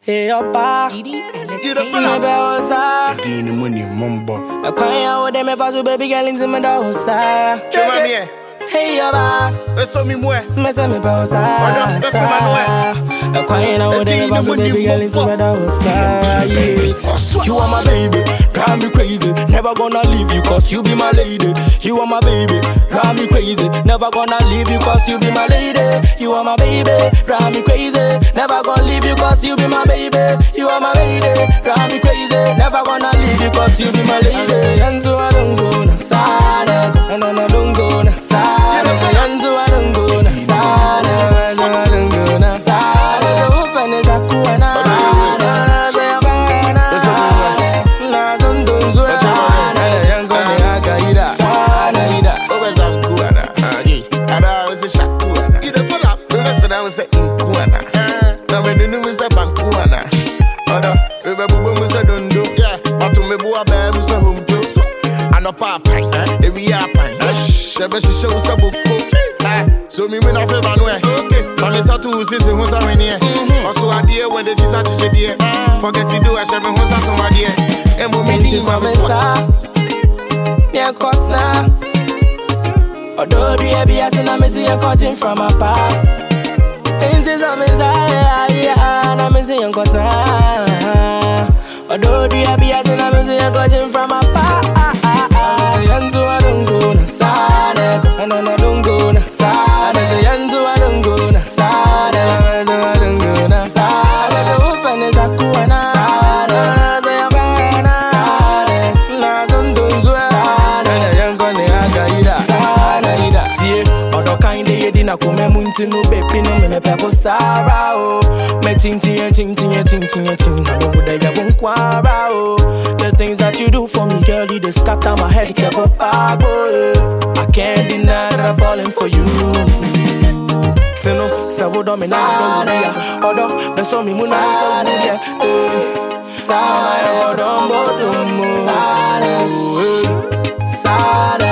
Hey, opa. CD You the Me be osa. Dini money mumbo. I can't hold them if I so baby girl into me da osa. Come on here. Hey, opa. Let's show me more. Me say me be osa. Oda, that's my I can't hold them if I so baby girl into me da osa. You are my baby, drive me crazy. Never gonna leave you cause you be my lady. You are my baby, drive me crazy. Never gonna leave you cause you be my lady. You are my baby, drive me crazy. Never gonna leave you cause you be my baby. You are my lady, drive me crazy. Never gonna leave you cause you be my lady. Yanzu I don't go na sana, and I don't go na sana. Yanzu I don't go na sana, and I don't go na sana. Open the jacuana. I was a inkuana. Now when the news a bankuana. Other, we were boomers a dundo. Yeah, but to me, boy, I'm so home too. And a papa, if we are pine. The best shows a book. So me when I feel my way. But Miss Atu is who's a winner. Also, I dear when the Jesus is dear. Forget to do a seven who's a somebody. And we need to have yeah, cause now. Although the ABS and I'm seeing cutting from a park. Into some inside, and I'm seeing cutting. Although the ABS and I'm seeing cutting from a park. Yanzu I don't go na sana, and I don't go na sana. Yanzu I don't go na sana, and I don't go na sana. Open the jacuana. Na come munti no baby no me pepo sara o me ting ting ting ting ting ting ting na bo da ya bon kwara o the things that you do for me girl you just scatter my head kepo pago I can't deny that I'm falling for you tino sabo do me na do ya odo me so me mu na so mu ya sala odo mbo do mu sala